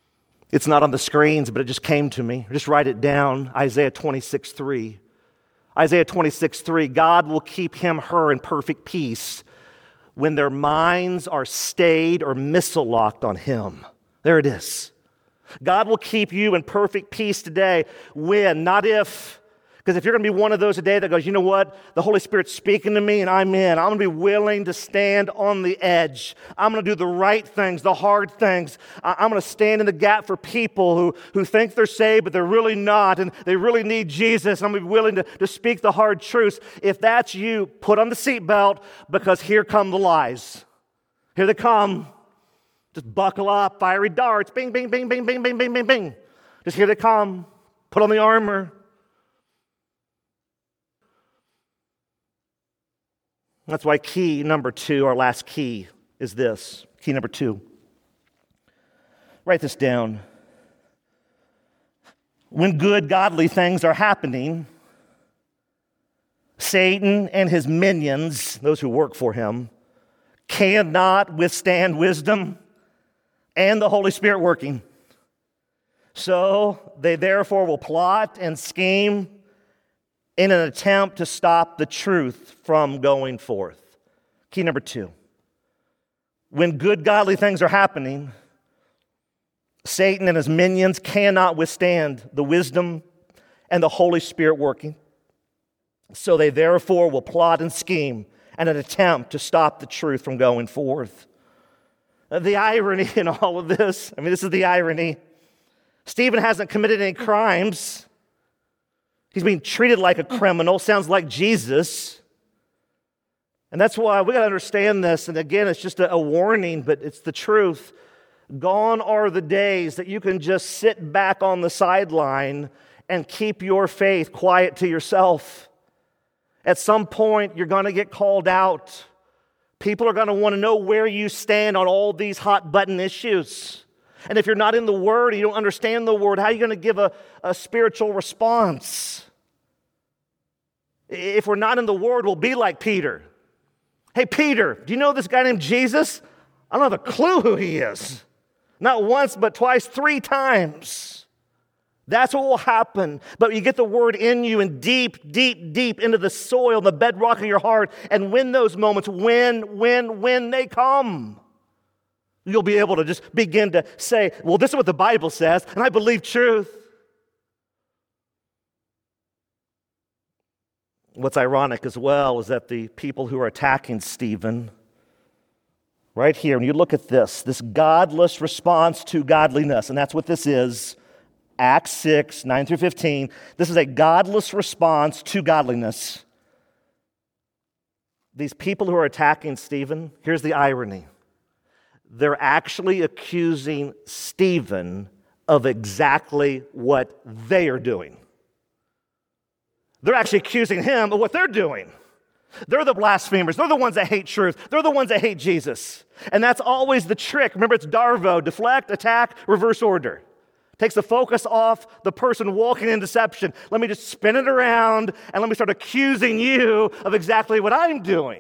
It's not on the screens, but it just came to me. Just write it down. Isaiah twenty-six three. Isaiah twenty-six, three, God will keep him, her in perfect peace when their minds are stayed or missile-locked on him. There it is. God will keep you in perfect peace today when, not if. Because if you're going to be one of those today that goes, you know what, the Holy Spirit's speaking to me and I'm in. I'm going to be willing to stand on the edge. I'm going to do the right things, the hard things. I'm going to stand in the gap for people who, who think they're saved, but they're really not, and they really need Jesus. I'm going to be willing to, to speak the hard truths. If that's you, put on the seatbelt, because here come the lies. Here they come. Just buckle up, fiery darts, bing, bing, bing, bing, bing, bing, bing, bing, bing. Just here they come. Put on the armor. That's why key number two, our last key, is this. Key number two. Write this down. When good, godly things are happening, Satan and his minions, those who work for him, cannot withstand wisdom and the Holy Spirit working. So they therefore will plot and scheme in an attempt to stop the truth from going forth. Key number two. When good, godly things are happening, Satan and his minions cannot withstand the wisdom and the Holy Spirit working. So they therefore will plot and scheme in an attempt to stop the truth from going forth. The irony in all of this, I mean, this is the irony. Stephen hasn't committed any crimes. He's being treated like a criminal, sounds like Jesus. And that's why we got to understand this. And again, it's just a, a warning, but it's the truth. Gone are the days that you can just sit back on the sideline and keep your faith quiet to yourself. At some point, you're going to get called out. People are going to want to know where you stand on all these hot button issues. And if you're not in the Word, you don't understand the Word, how are you going to give a, a spiritual response? If we're not in the Word, we'll be like Peter. Hey, Peter, do you know this guy named Jesus? I don't have a clue who he is. Not once, but twice, three times. That's what will happen. But you get the Word in you and deep, deep, deep into the soil, the bedrock of your heart. And when those moments, when, when, when they come, you'll be able to just begin to say, well, this is what the Bible says, and I believe truth. What's ironic as well is that the people who are attacking Stephen, right here, when you look at this, this godless response to godliness, and that's what this is, Acts six, nine through fifteen, this is a godless response to godliness. These people who are attacking Stephen, here's the irony. They're actually accusing Stephen of exactly what they are doing. They're actually accusing him of what they're doing. They're the blasphemers. They're the ones that hate truth. They're the ones that hate Jesus. And that's always the trick. Remember, it's Darvo, deflect, attack, reverse order. Takes the focus off the person walking in deception. Let me just spin it around and let me start accusing you of exactly what I'm doing.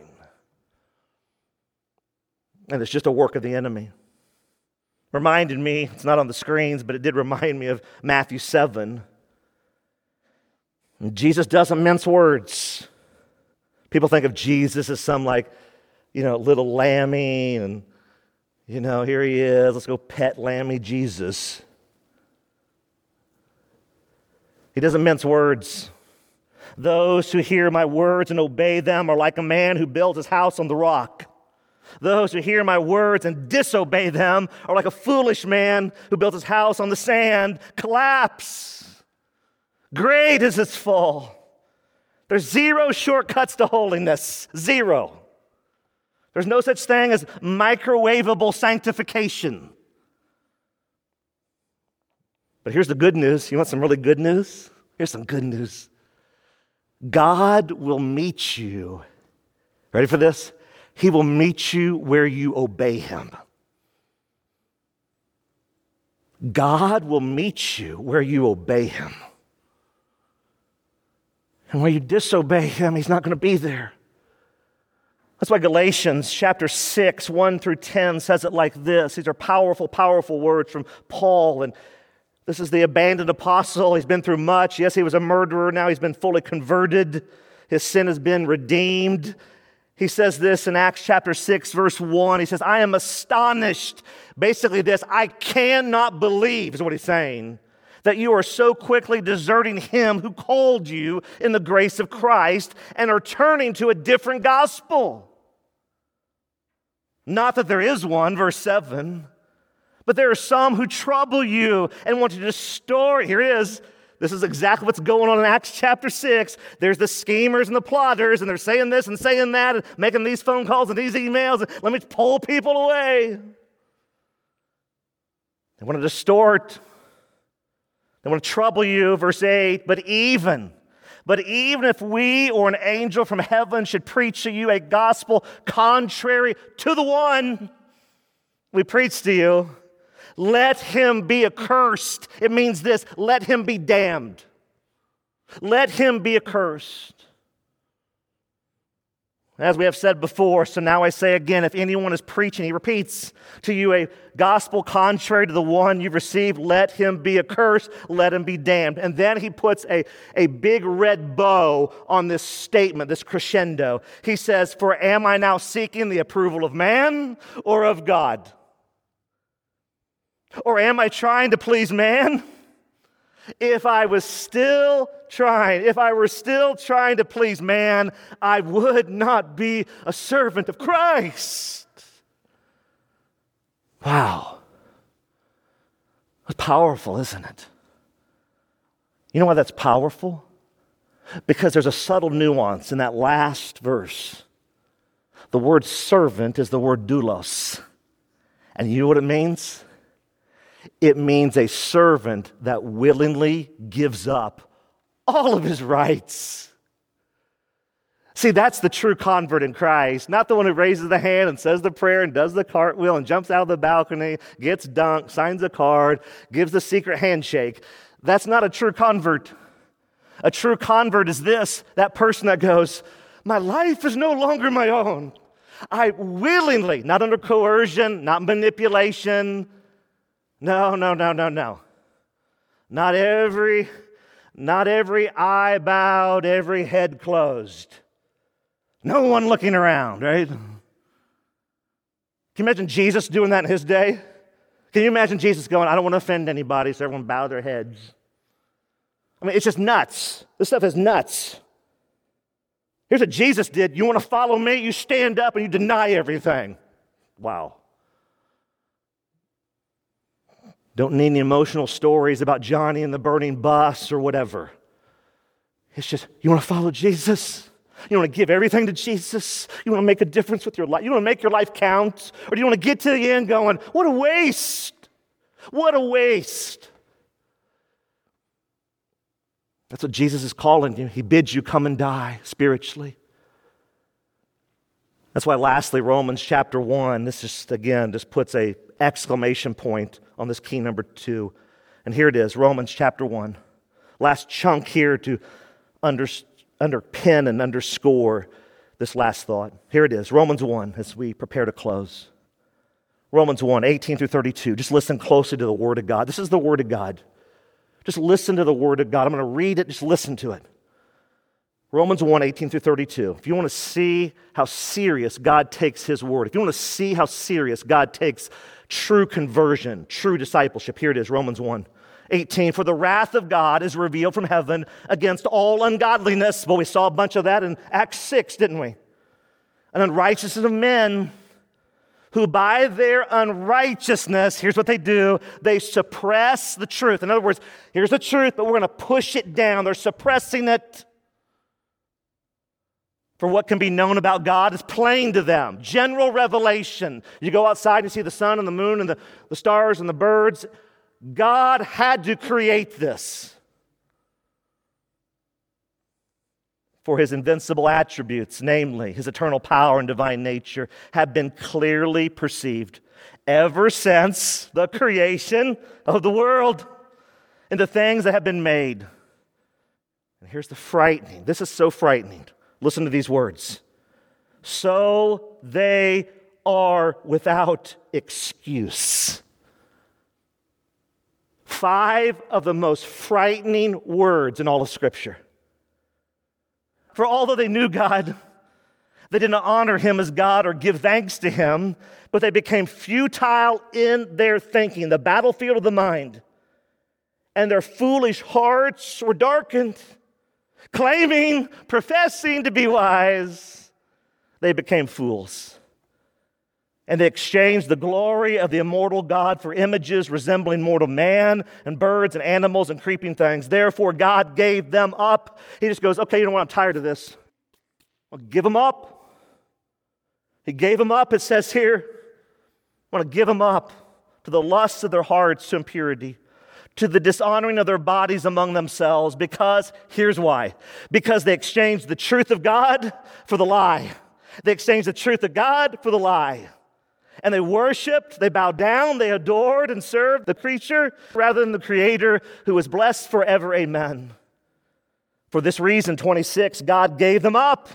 And it's just a work of the enemy. Reminded me, it's not on the screens, but it did remind me of Matthew seven. Jesus doesn't mince words. People think of Jesus as some like, you know, little lammy and, you know, here he is, let's go pet lammy Jesus. He doesn't mince words. Those who hear my words and obey them are like a man who builds his house on the rock. Those who hear my words and disobey them are like a foolish man who built his house on the sand. Collapse. Great is his fall. There's zero shortcuts to holiness. Zero. There's no such thing as microwavable sanctification. But here's the good news. You want some really good news? Here's some good news. God will meet you. Ready for this? He will meet you where you obey him. God will meet you where you obey him. And when you disobey him, he's not going to be there. That's why Galatians chapter six, one through ten says it like this. These are powerful, powerful words from Paul. And This is the abandoned apostle. He's been through much. Yes, he was a murderer. Now he's been fully converted. His sin has been redeemed. He says this in Acts chapter six, verse one. He says, I am astonished. Basically this, I cannot believe, is what he's saying, that you are so quickly deserting him who called you in the grace of Christ and are turning to a different gospel. Not that there is one, verse seven, but there are some who trouble you and want to distort. Here it is. This is exactly what's going on in Acts chapter six. There's the schemers and the plotters, and they're saying this and saying that, and making these phone calls and these emails, and let me pull people away. They want to distort. They want to trouble you, verse eight, but even, but even if we or an angel from heaven should preach to you a gospel contrary to the one we preach to you, let him be accursed. It means this, let him be damned. Let him be accursed. As we have said before, so now I say again, if anyone is preaching, he repeats to you a gospel contrary to the one you've received, let him be accursed, let him be damned. And then he puts a, a big red bow on this statement, this crescendo. He says, for am I now seeking the approval of man or of God? Or am I trying to please man? If I was still trying, if I were still trying to please man, I would not be a servant of Christ. Wow. That's powerful, isn't it? You know why that's powerful? Because there's a subtle nuance in that last verse. The word servant is the word doulos. And you know what it means? It means a servant that willingly gives up all of his rights. See, that's the true convert in Christ, not the one who raises the hand and says the prayer and does the cartwheel and jumps out of the balcony, gets dunked, signs a card, gives the secret handshake. That's not a true convert. A true convert is this, that person that goes, my life is no longer my own. I willingly, not under coercion, not manipulation. No, no, no, no, no. Not every, not every eye bowed, every head closed. No one looking around, right? Can you imagine Jesus doing that in his day? Can you imagine Jesus going, I don't want to offend anybody, so everyone bow their heads? I mean, it's just nuts. This stuff is nuts. Here's what Jesus did. You want to follow me? You stand up and you deny everything. Wow. Don't need any emotional stories about Johnny and the burning bus or whatever. It's just, you want to follow Jesus? You want to give everything to Jesus? You want to make a difference with your life? You want to make your life count? Or do you want to get to the end going, what a waste? What a waste. That's what Jesus is calling you. He bids you come and die spiritually. That's why lastly, Romans chapter one, this just, again, just puts a exclamation point on this key number two. And here it is, Romans chapter one. Last chunk here to under, underpin and underscore this last thought. Here it is, Romans one, as we prepare to close. Romans one, eighteen through thirty-two. Just listen closely to the Word of God. This is the Word of God. Just listen to the Word of God. I'm going to read it, just listen to it. Romans one, eighteen through thirty-two. If you want to see how serious God takes His Word, if you want to see how serious God takes true conversion, true discipleship, here it is, Romans one, eighteen. For the wrath of God is revealed from heaven against all ungodliness. Well, we saw a bunch of that in Acts six, didn't we? And unrighteousness of men who by their unrighteousness, here's what they do, they suppress the truth. In other words, here's the truth, but we're going to push it down. They're suppressing it. For what can be known about God is plain to them. General revelation. You go outside and you see the sun and the moon and the, the stars and the birds. God had to create this. For His invincible attributes, namely His eternal power and divine nature, have been clearly perceived ever since the creation of the world and the things that have been made. And here's the frightening. This is so frightening. Listen to these words. So they are without excuse. five of the most frightening words in all of Scripture. For although they knew God, they didn't honor him as God or give thanks to him, but they became futile in their thinking, the battlefield of the mind. And their foolish hearts were darkened. Claiming, professing to be wise, they became fools. And they exchanged the glory of the immortal God for images resembling mortal man and birds and animals and creeping things. Therefore, God gave them up. He just goes, okay, you know what? I'm tired of this. I'll give them up. He gave them up, it says here. I want to give them up to the lusts of their hearts, to impurity, to the dishonoring of their bodies among themselves, because, here's why, because they exchanged the truth of God for the lie. They exchanged the truth of God for the lie. And they worshiped, they bowed down, they adored and served the creature rather than the Creator, who is blessed forever, amen. For this reason, twenty-six, God gave them up.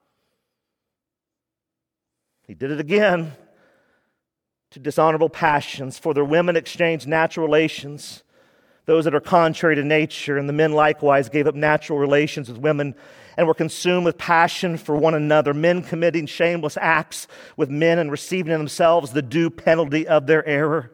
He did it again, to dishonorable passions, for their women exchanged natural relations, those that are contrary to nature, and the men likewise gave up natural relations with women and were consumed with passion for one another, men committing shameless acts with men and receiving in themselves the due penalty of their error.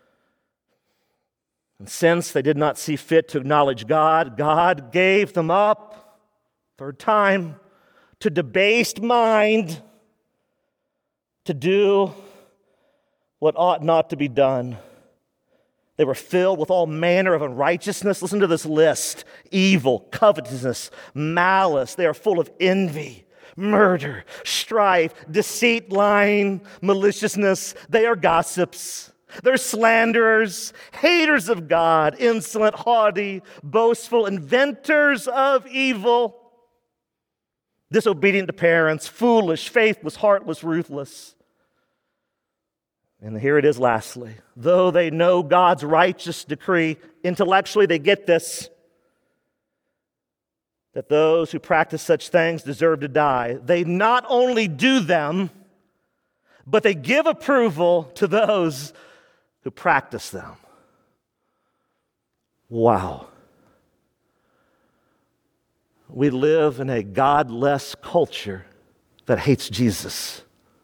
And since they did not see fit to acknowledge God, God gave them up, third time, to debased mind, to do what ought not to be done. They were filled with all manner of unrighteousness. Listen to this list. Evil, covetousness, malice. They are full of envy, murder, strife, deceit, lying, maliciousness. They are gossips. They're slanderers, haters of God, insolent, haughty, boastful, inventors of evil, disobedient to parents, foolish, faithless, heartless, ruthless. And here it is lastly. Though they know God's righteous decree, intellectually they get this, that those who practice such things deserve to die. They not only do them, but they give approval to those who practice them. Wow. We live in a godless culture that hates Jesus.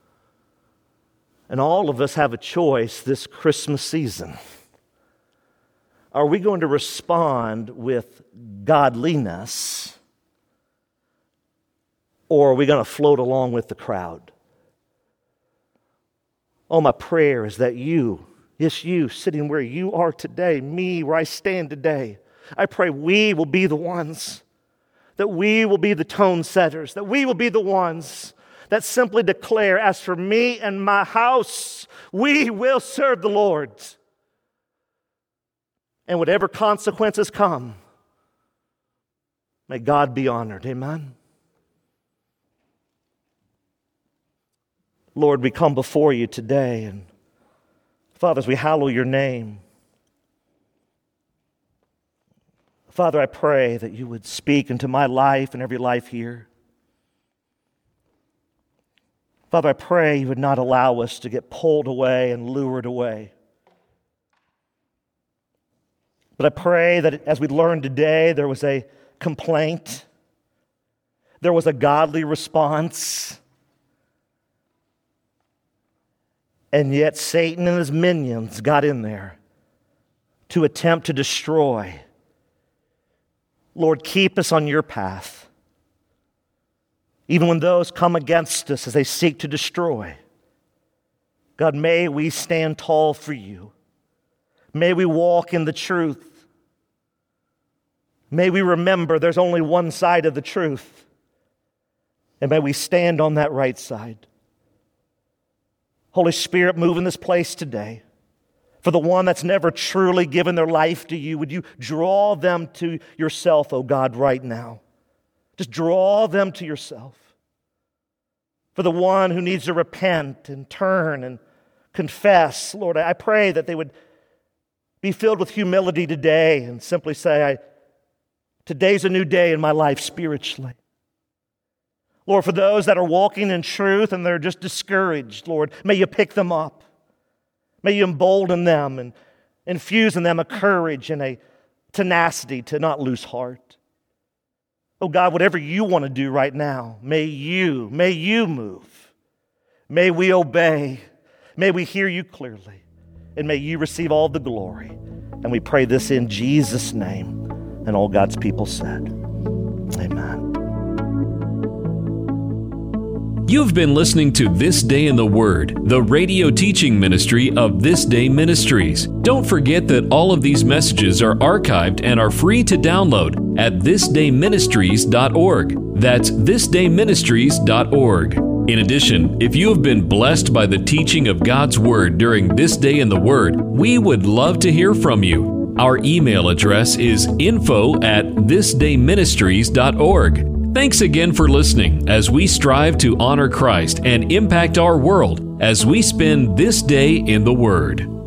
And all of us have a choice this Christmas season. Are we going to respond with godliness, or are we going to float along with the crowd? Oh, my prayer is that you, yes, you, sitting where you are today, me, where I stand today, I pray we will be the ones, that we will be the tone setters, that we will be the ones that simply declare, as for me and my house, we will serve the Lord. And whatever consequences come, may God be honored. Amen. Lord, we come before you today, and Father, as we hallow your name, Father, I pray that you would speak into my life and every life here. Father, I pray you would not allow us to get pulled away and lured away. But I pray that as we learned today, there was a complaint, there was a godly response, and yet Satan and his minions got in there to attempt to destroy. Lord, keep us on your path. Even when those come against us as they seek to destroy. God, may we stand tall for you. May we walk in the truth. May we remember there's only one side of the truth. And may we stand on that right side. Holy Spirit, move in this place today. For the one that's never truly given their life to you, would you draw them to yourself, oh God, right now? Just draw them to yourself. For the one who needs to repent and turn and confess, Lord, I pray that they would be filled with humility today and simply say, I, today's a new day in my life spiritually. Lord, for those that are walking in truth and they're just discouraged, Lord, may you pick them up. May you embolden them and Infuse in them a courage and a tenacity to not lose heart. Oh God, whatever you want to do right now, may you, may you move. May we obey. May we hear you clearly. And may you receive all the glory. And we pray this in Jesus' name. And all God's people said, amen. You've been listening to This Day in the Word, the radio teaching ministry of This Day Ministries. Don't forget that all of these messages are archived and are free to download at this day ministries dot org. That's this day ministries dot org. In addition, if you have been blessed by the teaching of God's Word during This Day in the Word, we would love to hear from you. Our email address is info at this day ministries dot org. Thanks again for listening as we strive to honor Christ and impact our world as we spend this day in the Word.